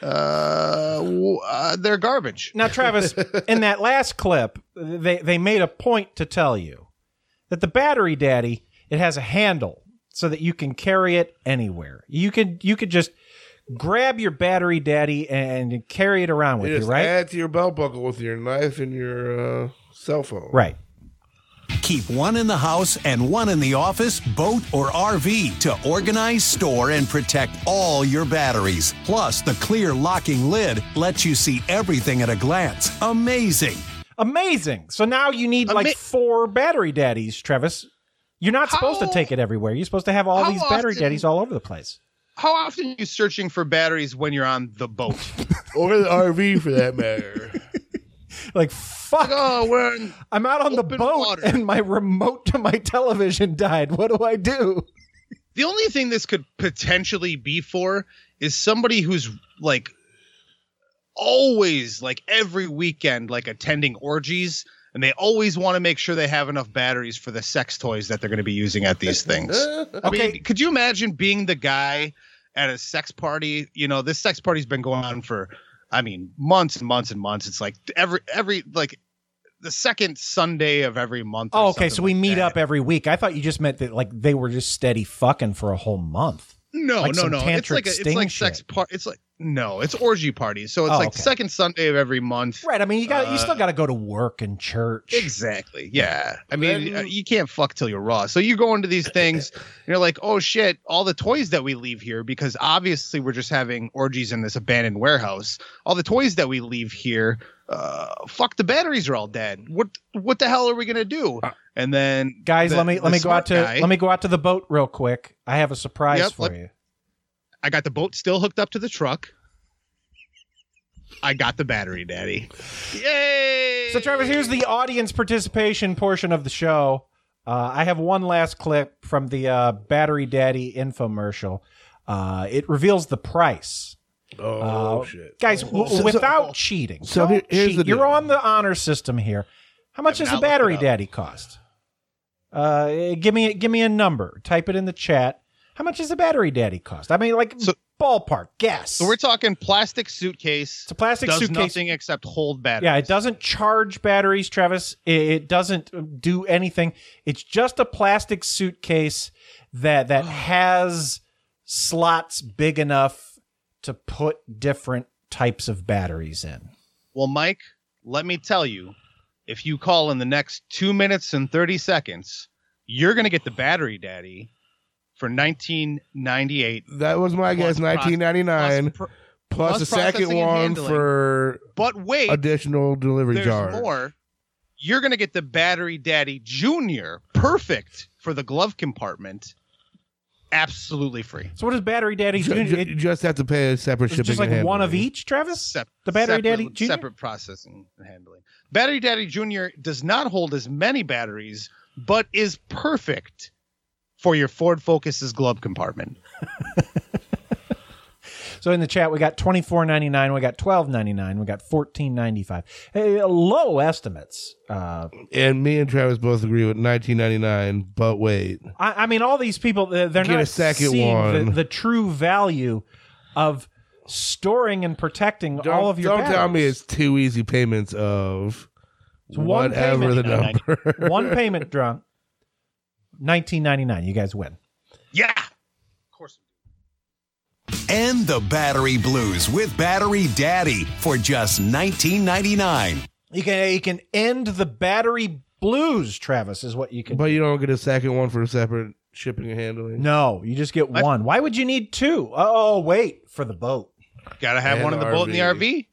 They're garbage. Now, Travis, in that last clip, they made a point to tell you that the battery daddy, it has a handle so that you can carry it anywhere. You could just grab your battery daddy and carry it around with you, right? Add to your belt buckle with your knife and your cell phone. Right. Keep one in the house and one in the office, boat, or RV to organize, store, and protect all your batteries. Plus, the clear locking lid lets you see everything at a glance. Amazing. Amazing. So now you need like 4 battery daddies, Travis. You're not supposed to take it everywhere. You're supposed to have all these battery daddies all over the place. How often are you searching for batteries when you're on the boat? Or the RV, for that matter. Like, fuck. I'm out on the boat and my remote to my television died. What do I do? The only thing this could potentially be for is somebody who's like always, like every weekend, like attending orgies, and they always want to make sure they have enough batteries for the sex toys that they're going to be using at these things. I mean, could you imagine being the guy at a sex party? You know, this sex party's been going on for, I mean, months and months and months. It's like every like the second Sunday of every month. Oh, okay. So we meet up every week. I thought you just meant that like they were just steady fucking for a whole month. No. It's like sex party. It's like, no, it's orgy parties. So it's like second Sunday of every month. Right. I mean, you still got to go to work and church. Exactly. Yeah. I mean, you can't fuck till you're raw. So you go into these things and you're like, oh shit, all the toys that we leave here, because obviously we're just having orgies in this abandoned warehouse. All the toys that we leave here, fuck, the batteries are all dead. What the hell are we going to do? And then guys, let me go out to the boat real quick. I have a surprise for you. I got the boat still hooked up to the truck. I got the battery daddy. Yay! So Travis, here's the audience participation portion of the show. I have one last clip from the battery daddy infomercial. It reveals the price. Oh shit, guys! Without cheating, so here's the deal. You're on the honor system here. How much does a battery daddy cost? Give me a number. Type it in the chat. How much does a battery daddy cost? I mean, like, ballpark guess. So we're talking plastic suitcase. It's a plastic does suitcase. Nothing except hold batteries. Yeah, it doesn't charge batteries, Travis. It doesn't do anything. It's just a plastic suitcase that has slots big enough to put different types of batteries in. Well, Mike, let me tell you, if you call in the next 2 minutes and 30 seconds, you're going to get the battery daddy for $19.98. That was my guess, $19.99 plus a second one for additional delivery charge. There's more. You're going to get the battery daddy junior, perfect for the glove compartment, absolutely free. So what is battery daddy junior? You just have to pay a separate shipping. Just like and one of each, Travis? The battery daddy junior? Separate processing and handling. Battery daddy junior does not hold as many batteries, but is perfect for your Ford Focus's glove compartment. So in the chat, we got $24.99, we got $12.99, we got $14.95. Hey, low estimates. And me and Travis both agree with $19.99, but wait. I mean, all these people, they're Get not a second seeing one. the true value of storing and protecting all of your Don't batteries. tell me it's 2 easy payments of one whatever payment, the number. one payment, Drunk. $19.99. You guys win. Yeah. End the battery blues with Battery Daddy for just $19.99. You can end the battery blues, Travis, is what you can. But you don't get a second one for separate shipping and handling. No, you just get one. Why would you need two? Oh, wait, for the boat. Got to have And one in the RV. boat and the RV.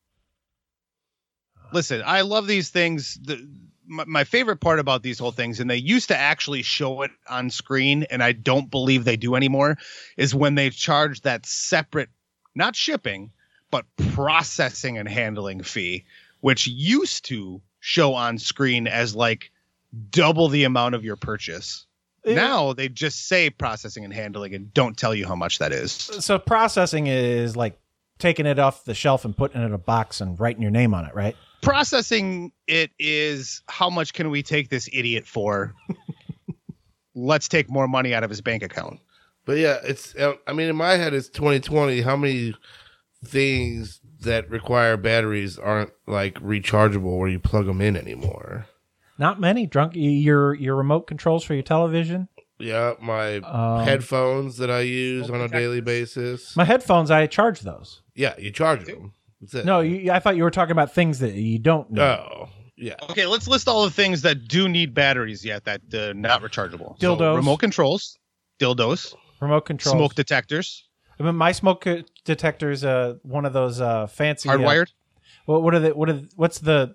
Listen, I love these things. My favorite part about these whole things, and they used to actually show it on screen, and I don't believe they do anymore, is when they charge that separate, not shipping, but processing and handling fee, which used to show on screen as like double the amount of your purchase. Now they just say processing and handling and don't tell you how much that is. So processing is like taking it off the shelf and putting it in a box and writing your name on it, right? Processing it is how much can we take this idiot for? Let's take more money out of his bank account. But yeah, it's. I mean, in my head, it's 2020. How many things that require batteries aren't like rechargeable where you plug them in anymore? Not many. Drunk. Your remote controls for your television. Yeah, my headphones that I use on a daily basis. My headphones, I charge those. Yeah, you charge them. That's it. No, I thought you were talking about things that you don't know. Oh, yeah. Okay, let's list all the things that do need batteries yet that not rechargeable. Dildos. So, remote controls, dildos, remote controls, smoke detectors. I mean, my smoke detector is one of those fancy hardwired. What's the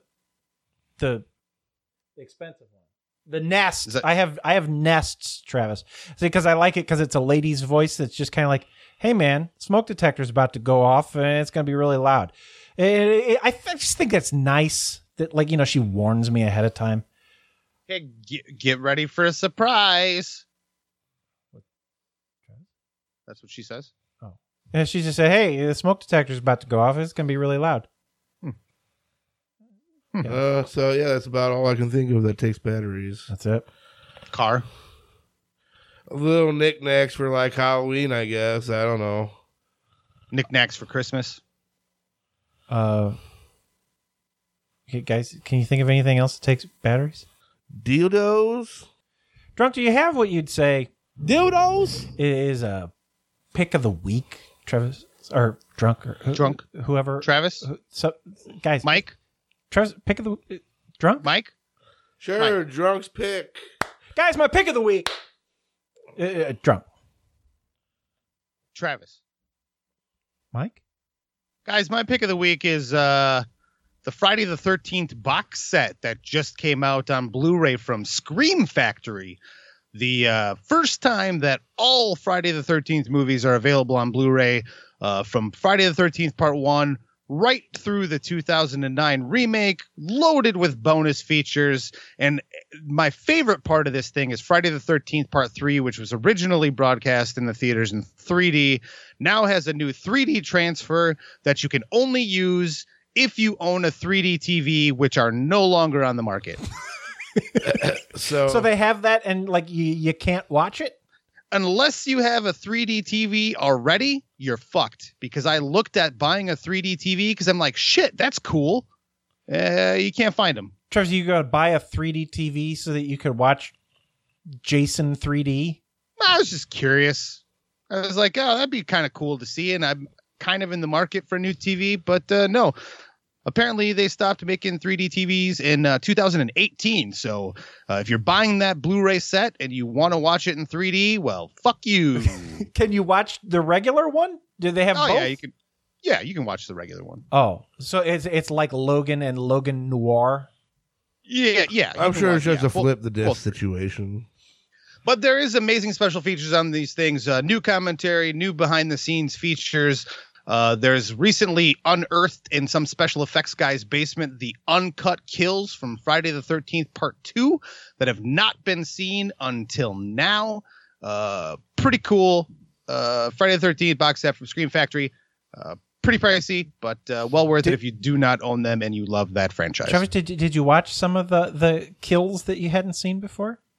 expensive one? The Nest. I have Nests, Travis. See, because I like it because it's a lady's voice that's just kind of like, "Hey, man, smoke detector's about to go off and it's going to be really loud." I just think that's nice that, like, she warns me ahead of time. Okay, get ready for a surprise. That's what she says. Oh, and she just said, "Hey, the smoke detector's about to go off. It's going to be really loud." So yeah, that's about all I can think of that takes batteries. That's it. Car. Little knickknacks for like Halloween, I guess. I don't know. Knickknacks for Christmas. Okay, guys, can you think of anything else that takes batteries? Dildos. Drunk, do you have what you'd say? Dildos is a pick of the week, Travis, or Drunk, or whoever. Travis. Guys, Mike. Travis, pick of the Drunk. Mike. Sure, Mike. Drunk's pick. Guys, my pick of the week. Drunk. Travis. Mike. Guys, my pick of the week is the Friday the 13th box set that just came out on Blu-ray from Scream Factory. The first time that all Friday the 13th movies are available on Blu-ray, from Friday the 13th Part 1 right through the 2009 remake, loaded with bonus features. And my favorite part of this thing is Friday the 13th Part 3, which was originally broadcast in the theaters in 3D, now has a new 3D transfer that you can only use if you own a 3D TV, which are no longer on the market. So they have that, and like you can't watch it unless you have a 3D TV already. You're fucked, because I looked at buying a 3D TV because I'm like, shit, that's cool. You can't find them. Travis, you got to buy a 3D TV so that you could watch Jason 3D. I was just curious. I was like, oh, that'd be kind of cool to see, and I'm kind of in the market for a new TV, but no. Apparently, they stopped making 3D TVs in 2018. So if you're buying that Blu-ray set and you want to watch it in 3D, well, fuck you. Can you watch the regular one? Do they have both? Yeah, you can. Yeah, you can watch the regular one. Oh, so it's like Logan and Logan Noir. Yeah. I'm sure it's just a flip the disc situation. But there is amazing special features on these things. New commentary, new behind-the-scenes features. There's recently unearthed in some special effects guy's basement the uncut kills from Friday the 13th Part 2 that have not been seen until now. Pretty cool. Friday the 13th box set from Scream Factory. Pretty pricey, but well worth it if you do not own them and you love that franchise. Travis, did you watch some of the kills that you hadn't seen before?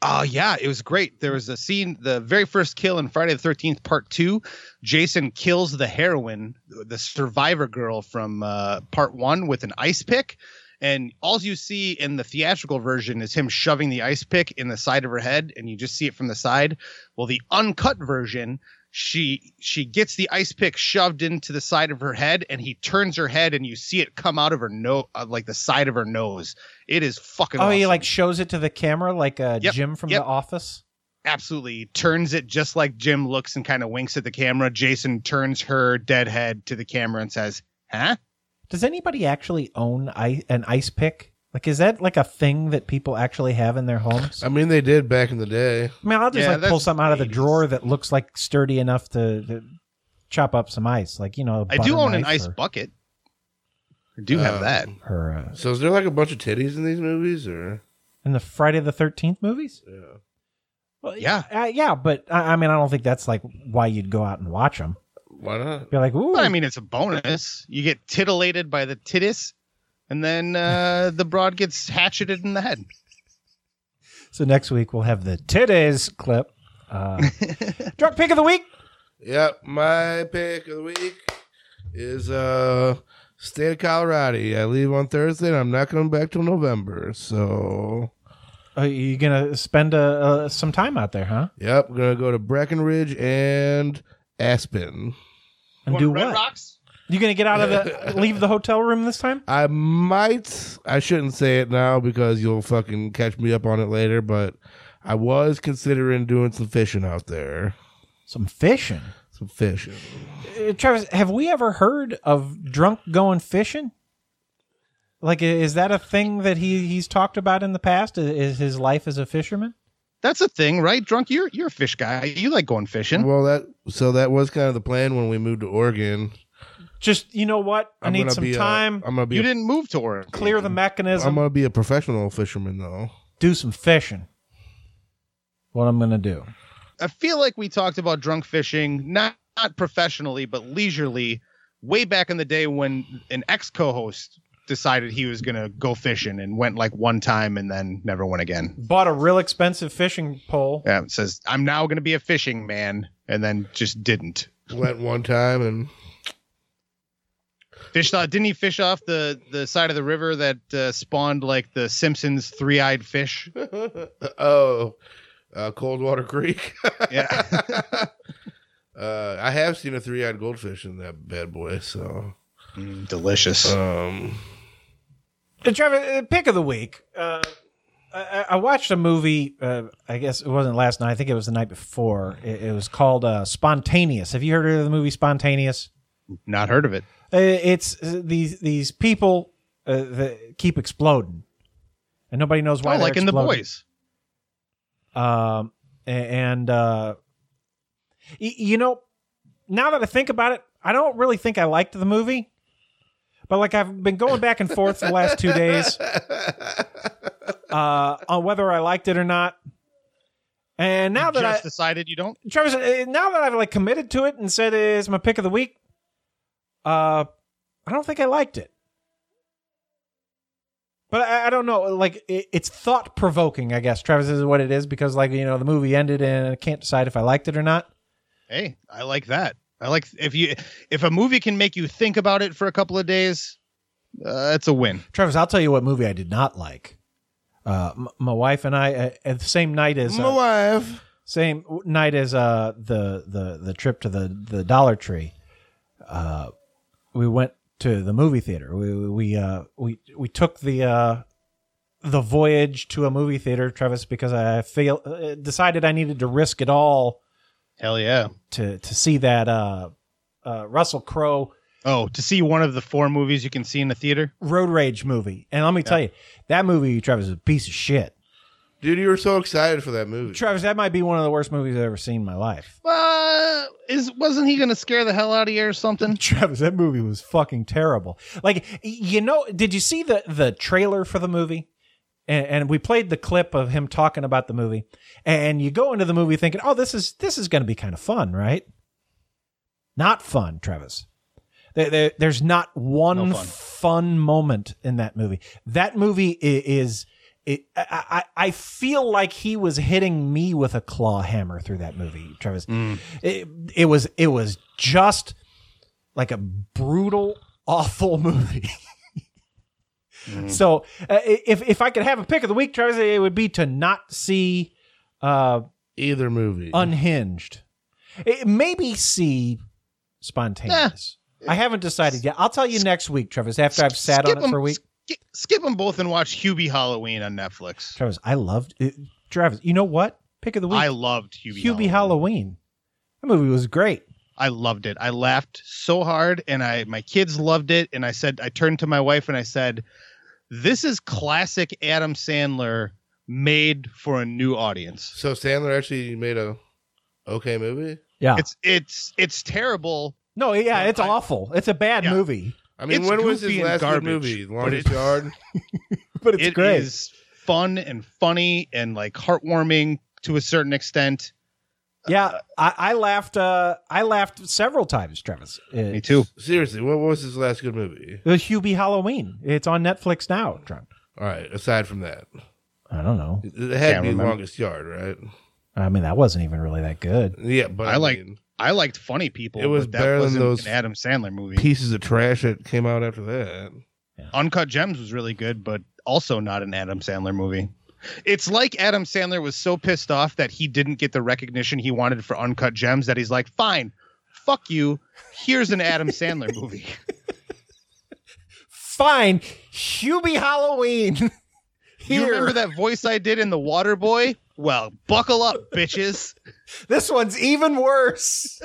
Yeah, it was great. There was a scene, the very first kill in Friday the 13th, part 2. Jason kills the heroine, the survivor girl from part 1 with an ice pick. And all you see in the theatrical version is him shoving the ice pick in the side of her head, and you just see it from the side. Well, the uncut version, she gets the ice pick shoved into the side of her head, and he turns her head, and you see it come out of her nose, like the side of her nose. It is fucking awesome. He like shows it to the camera like Jim from The Office? Absolutely. He turns it just like Jim looks and kind of winks at the camera. Jason turns her dead head to the camera and says, huh? Does anybody actually own an ice pick? Like, is that like a thing that people actually have in their homes? I mean, they did back in the day. I mean, I'll just pull something out of the drawer that looks like sturdy enough to chop up some ice. Like, I do own an ice bucket. I do have that. So is there like a bunch of titties in these movies, or in the Friday the 13th movies? Yeah. Well, yeah. Yeah, but I mean, I don't think that's like why you'd go out and watch them. Why not? Be like, ooh. But I mean, it's a bonus. You get titillated by the titties, and then the broad gets hatcheted in the head. So next week we'll have the titties clip. Drunk pick of the week. Yep, my pick of the week is state of Colorado. I leave on Thursday, and I'm not coming back till November. So, are you gonna spend some time out there, huh? Yep, we're gonna go to Breckenridge and Aspen. And do what? Rocks? You gonna get out of leave the hotel room this time? I might. I shouldn't say it now because you'll fucking catch me up on it later. But I was considering doing some fishing out there. Some fishing. Travis, have we ever heard of Drunk going fishing? Like, is that a thing that he's talked about in the past? Is his life as a fisherman? That's a thing, right? Drunk, you're a fish guy. You like going fishing. Well, that was kind of the plan when we moved to Oregon. Just, you know what? I need some time. You didn't move to Oregon. Clear the mechanism. I'm going to be a professional fisherman, though. Do some fishing. What I'm going to do. I feel like we talked about drunk fishing, not professionally, but leisurely, way back in the day when an ex-co-host decided he was going to go fishing and went like one time and then never went again. Bought a real expensive fishing pole. Yeah, it says, I'm now going to be a fishing man, and then just didn't. Went one time and... Didn't he fish off the side of the river that spawned like the Simpsons three-eyed fish? Coldwater Creek. Yeah. I have seen a three-eyed goldfish in that bad boy, so delicious. Trevor, pick of the week. I watched a movie. I guess it wasn't last night. I think it was the night before. It was called Spontaneous. Have you heard of the movie Spontaneous? Not heard of it. It's these people that keep exploding, and nobody knows why. Like exploding. in The Boys. You know, now that I think about it, I don't really think I liked the movie. But like I've been going back and forth the last 2 days on whether I liked it or not. And now that I decided you don't, Travis, now that I've like committed to it and said it's my pick of the week, I don't think I liked it. But I don't know. Like it's thought provoking, I guess. Travis, is what it is because like the movie ended and I can't decide if I liked it or not. Hey, I like that. I like if a movie can make you think about it for a couple of days, it's a win. Travis, I'll tell you what movie I did not like. My wife and I at the same night as my wife, same night as the trip to the Dollar Tree. We went to the movie theater. We took the voyage to a movie theater, Travis, because I decided I needed to risk it all. Hell yeah. To see that Russell Crowe. Oh, to see one of the 4 movies you can see in the theater? Road Rage movie. And let me tell you, that movie, Travis, is a piece of shit. Dude, you were so excited for that movie. Travis, that might be one of the worst movies I've ever seen in my life. Wasn't he going to scare the hell out of you or something? Travis, that movie was fucking terrible. Like, did you see the trailer for the movie? And we played the clip of him talking about the movie. And you go into the movie thinking, oh, this is going to be kind of fun, right? Not fun, Travis. There's not one fun moment in that movie. That movie is I feel like he was hitting me with a claw hammer through that movie, Travis. It was just like a brutal, awful movie. So if I could have a pick of the week, Travis, it would be to not see either movie. Unhinged. Maybe see Spontaneous. I haven't decided yet. I'll tell you next week, Travis, after I've sat on it for a week. Skip them both and watch Hubie Halloween on Netflix. Travis, I loved it. Travis, you know what? Pick of the week. I loved Hubie Halloween. That movie was great. I loved it. I laughed so hard, and my kids loved it. And I turned to my wife and I said, "This is classic Adam Sandler made for a new audience." So Sandler actually made a okay movie? Yeah. It's terrible. No, yeah, it's awful. It's a bad movie. I mean, when was his last good movie? Longest Yard? But it's great. It is fun and funny and like heartwarming to a certain extent. Yeah, I laughed. I laughed several times, Travis. Me too. Seriously, what was his last good movie? It was Hubie Halloween. It's on Netflix now, Trump. All right. Aside from that, I don't know. It had to be Longest Yard, right? I mean, that wasn't even really that good. Yeah, but I liked Funny People. It was but that better wasn't than those an Adam Sandler movie. Pieces of trash that came out after that. Yeah. Uncut Gems was really good, but also not an Adam Sandler movie. It's like Adam Sandler was so pissed off that he didn't get the recognition he wanted for Uncut Gems that he's like, fine, fuck you. Here's an Adam Sandler movie. Fine, Hubie Halloween. You remember that voice I did in The Water Boy? Well, buckle up, bitches. This one's even worse.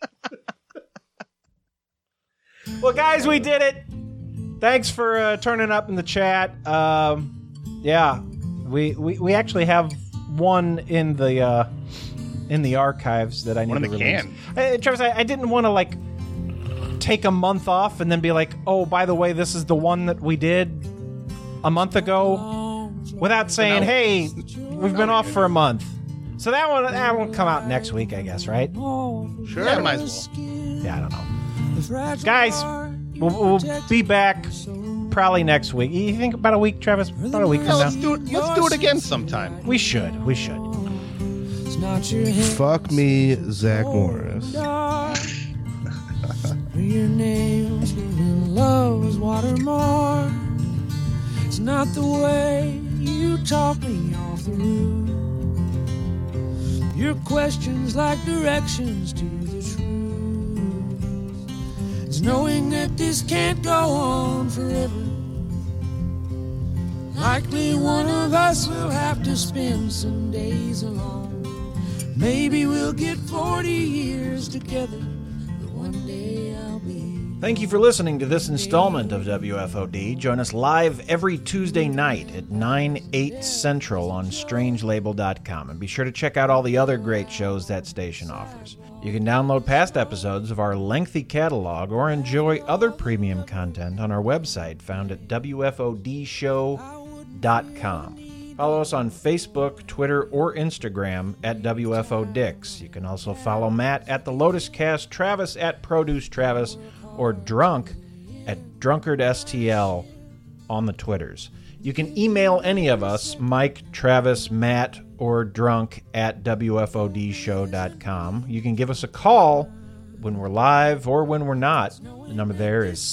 Well, guys, we did it. Thanks for turning up in the chat. Yeah, we actually have one in the archives that I need to release. Travis, I didn't want to like take a month off and then be like, oh, by the way, this is the one that we did a month ago, without saying, hey, we've been off for a month. So that won't come out next week, I guess, right? Sure. Yeah, might as well. Yeah, I don't know. Guys, we'll be back probably next week. You think about a week, Travis? About a week from now? Let's do it again sometime. We should. Fuck me, Zach Morris. Your name's in love's watermark. It's not the way you talk me off the roof. Your questions like directions to the truth. It's knowing that this can't go on forever. Likely one of us will have to spend some days alone. Maybe we'll get 40 years together. Thank you for listening to this installment of WFOD. Join us live every Tuesday night at 9/8 Central on strangelabel.com. And be sure to check out all the other great shows that station offers. You can download past episodes of our lengthy catalog or enjoy other premium content on our website found at WFODshow.com. Follow us on Facebook, Twitter, or Instagram at WFODix. You can also follow Matt at The Lotus Cast, Travis at Produce Travis, or Drunk at DrunkardSTL on the Twitters. You can email any of us, Mike, Travis, Matt, or Drunk at WFODshow.com. You can give us a call when we're live or when we're not. The number there is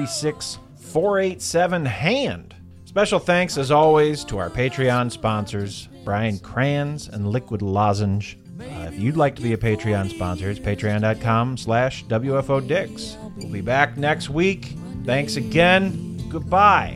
636-487-HAND. Special thanks, as always, to our Patreon sponsors, Brian Kranz and Liquid Lozenge. If you'd like to be a Patreon sponsor, it's patreon.com/WFODix. We'll be back next week. Thanks again. Goodbye.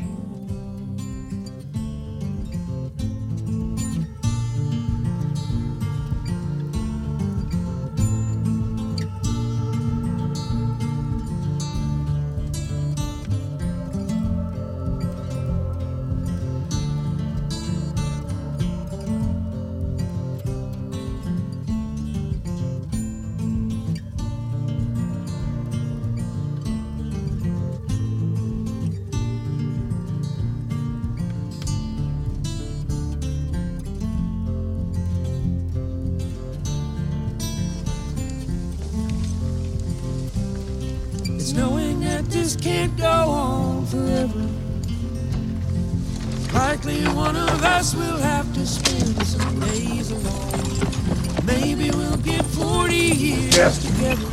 It's knowing that this can't go on forever. Likely one of us will have to spend some days alone. Maybe we'll get 40 years together.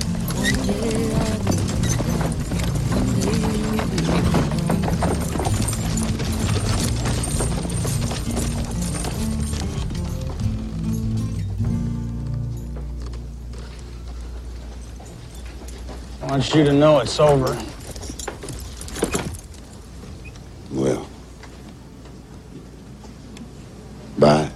I want you to know it's over. Well, bye.